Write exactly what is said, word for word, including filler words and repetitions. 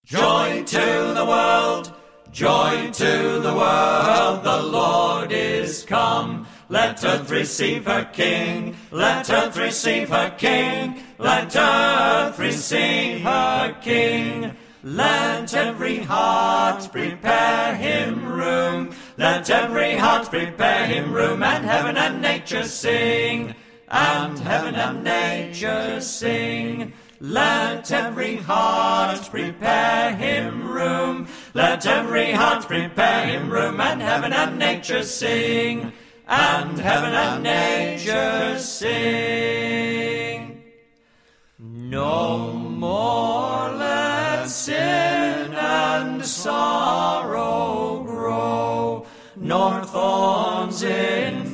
Joy to the world, joy to the world, the Lord is come. Let earth receive her King, let earth receive her King, let earth receive her King. Let every heart prepare him room, let every heart prepare him room, and heaven and nature sing, and heaven and nature sing. Let every heart prepare him room, let every heart prepare him room, and heaven and nature sing, and heaven and nature sing. No more let sin and sorrow grow, nor thorns in